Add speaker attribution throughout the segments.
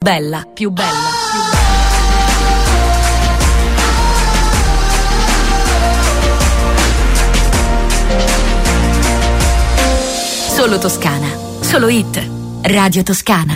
Speaker 1: Bella, più bella, più bella. Solo Toscana, solo hit. Radio Toscana.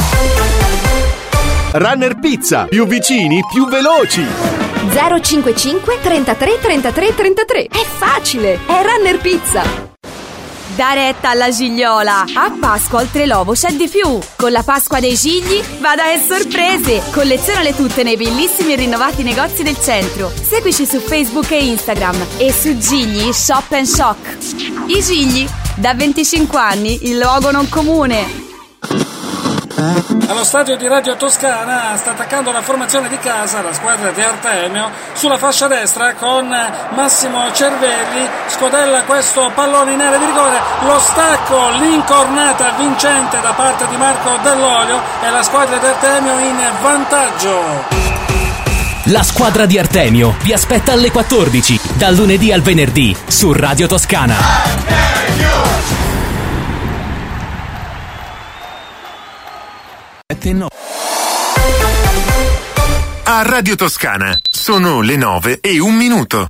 Speaker 2: Runner Pizza, più vicini, più veloci.
Speaker 3: 055 33 33 33. È facile, è Runner Pizza.
Speaker 4: Da retta alla Gigliola. A Pasqua oltre l'ovo c'è di più. Con la Pasqua dei Gigli vada che sorprese. Collezionale tutte nei bellissimi e rinnovati negozi del centro. Seguici su Facebook e Instagram e su Gigli Shop and Shock. I Gigli, da 25 anni, il luogo non comune.
Speaker 5: Allo stadio di Radio Toscana sta attaccando la formazione di casa, la squadra di Artemio, sulla fascia destra con Massimo Cervelli, scodella questo pallone in area di rigore, lo stacco, l'incornata vincente da parte di Marco Dell'Olio e la squadra di Artemio in vantaggio.
Speaker 6: La squadra di Artemio vi aspetta alle 14, dal lunedì al venerdì, su Radio Toscana.
Speaker 7: A Radio Toscana sono le 9:01.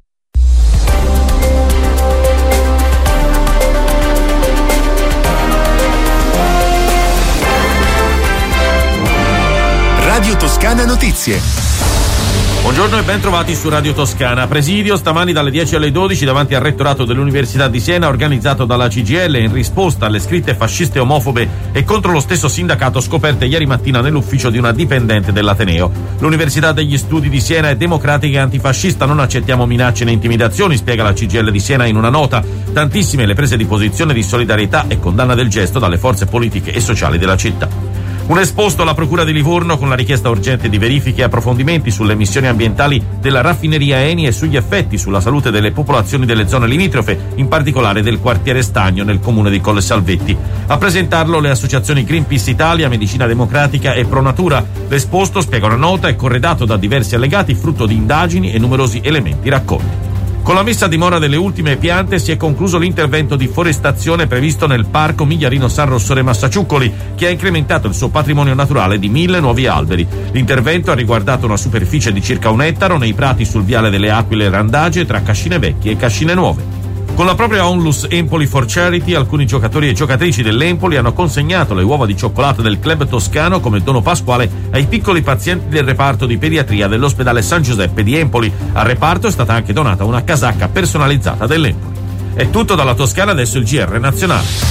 Speaker 7: Radio Toscana Notizie.
Speaker 8: Buongiorno e ben trovati su Radio Toscana. Presidio stamani dalle 10 alle 12 davanti al rettorato dell'Università di Siena, organizzato dalla CGIL in risposta alle scritte fasciste e omofobe e contro lo stesso sindacato scoperte ieri mattina nell'ufficio di una dipendente dell'Ateneo. L'Università degli Studi di Siena è democratica e antifascista, non accettiamo minacce né intimidazioni, spiega la CGIL di Siena in una nota. Tantissime le prese di posizione di solidarietà e condanna del gesto dalle forze politiche e sociali della città. Un esposto alla Procura di Livorno con la richiesta urgente di verifiche e approfondimenti sulle emissioni ambientali della raffineria Eni e sugli effetti sulla salute delle popolazioni delle zone limitrofe, in particolare del quartiere Stagno nel comune di Colle Salvetti. A presentarlo le associazioni Greenpeace Italia, Medicina Democratica e Pro Natura. L'esposto, spiega una nota, è corredato da diversi allegati frutto di indagini e numerosi elementi raccolti. Con la messa a dimora delle ultime piante si è concluso l'intervento di forestazione previsto nel parco Migliarino San Rossore Massaciuccoli, che ha incrementato il suo patrimonio naturale di 1000 nuovi alberi. L'intervento ha riguardato una superficie di circa 1 ettaro nei prati sul viale delle Aquile Randage tra Cascine Vecchie e Cascine Nuove. Con la propria Onlus Empoli for Charity, alcuni giocatori e giocatrici dell'Empoli hanno consegnato le uova di cioccolato del club toscano come dono pasquale ai piccoli pazienti del reparto di pediatria dell'ospedale San Giuseppe di Empoli. Al reparto è stata anche donata una casacca personalizzata dell'Empoli. È tutto dalla Toscana, adesso il GR nazionale.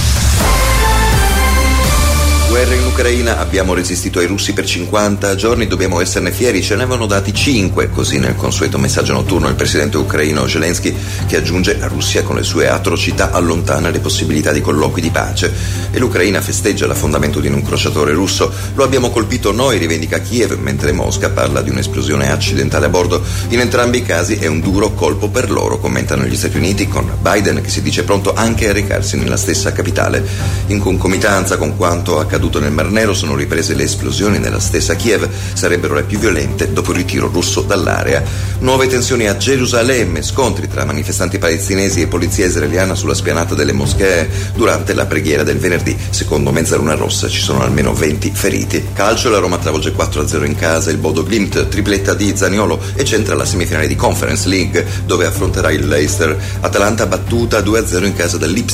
Speaker 9: Guerra in Ucraina, abbiamo resistito ai russi per 50 giorni, dobbiamo esserne fieri, ce ne avevano dati 5, così nel consueto messaggio notturno il presidente ucraino Zelensky, che aggiunge: la Russia con le sue atrocità allontana le possibilità di colloqui di pace, e l'Ucraina festeggia l'affondamento di un incrociatore russo. Lo abbiamo colpito noi, rivendica Kiev, mentre Mosca parla di un'esplosione accidentale a bordo. In entrambi i casi è un duro colpo per loro, commentano gli Stati Uniti, con Biden che si dice pronto anche a recarsi nella stessa capitale. In concomitanza con quanto accaduto nel Mar Nero sono riprese le esplosioni nella stessa Kiev, sarebbero le più violente dopo il ritiro russo dall'area. Nuove tensioni a Gerusalemme, scontri tra manifestanti palestinesi e polizia israeliana sulla spianata delle moschee durante la preghiera del venerdì. Secondo Mezzaluna Rossa ci sono almeno 20 feriti. Calcio, la Roma travolge 4-0 in casa il Bodo Glimt, tripletta di Zaniolo, e centra la semifinale di Conference League dove affronterà il Leicester. Atalanta battuta 2-0 in casa dell'Ipsia.